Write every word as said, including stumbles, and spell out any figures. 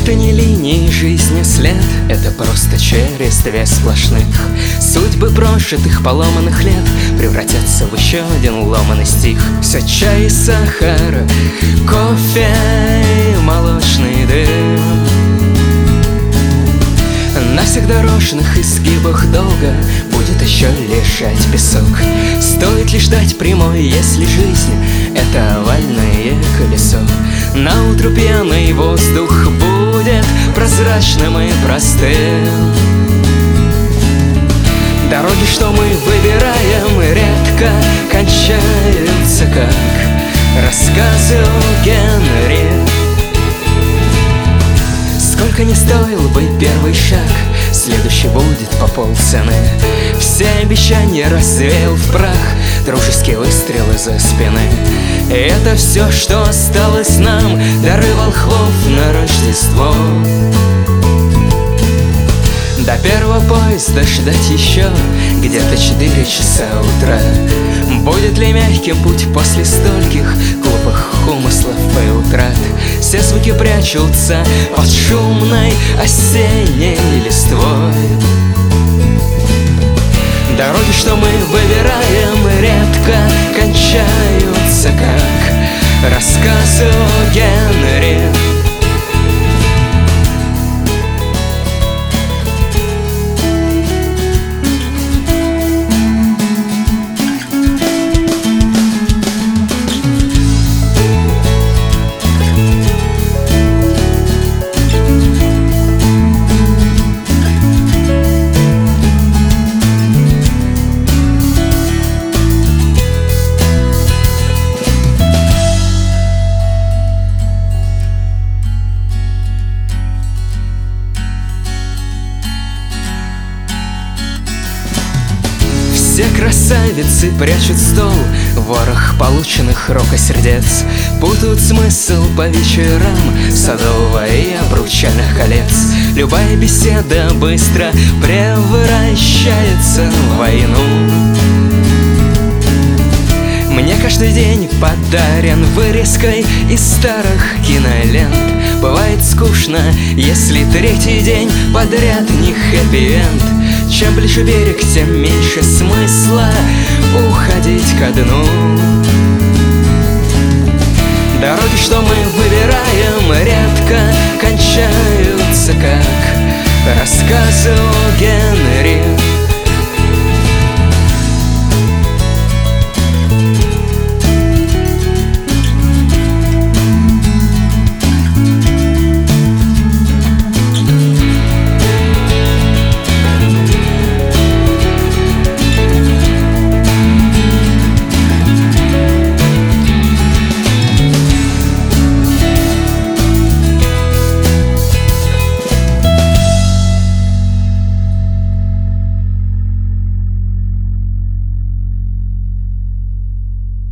Это не линии жизни след, это просто через две сплошных. Судьбы прожитых поломанных лет превратятся в еще один ломаный стих. Все чай и сахар, кофе и молочный дым. На всех дорожных изгибах долго будет еще лежать песок. Стоит лишь дать прямой, если жизнь — это овальное колесо. Наутро пьяный воздух будет прозрачным и простым. Дороги, что мы выбираем, редко кончаются, как рассказы о Генри. Сколько не стоил бы первый шаг, следующий будет по полцены. Все обещания развеял в прах дружеские выстрелы за спины. И это все, что осталось нам, дары волхвов на Рождество. До первого поезда ждать еще где-то четыре часа утра. Будет ли мягким путь после стольких глупых умыслов и утрат? Все звуки прячутся под шумной осенней листвой. Дороги, что мы выбираем, редко кончаются, как рассказы о Генри. Все красавицы прячут стол, ворох полученных рокосердец, путают смысл по вечерам садового и обручальных колец. Любая беседа быстро превращается в войну. Мне каждый день подарен вырезкой из старых кинолент. Бывает скучно, если третий день подряд не хэппи-энд. Чем ближе берег, тем меньше смысла уходить ко дну. Дороги, что мы выбираем, редко кончаются, как рассказы о Генри.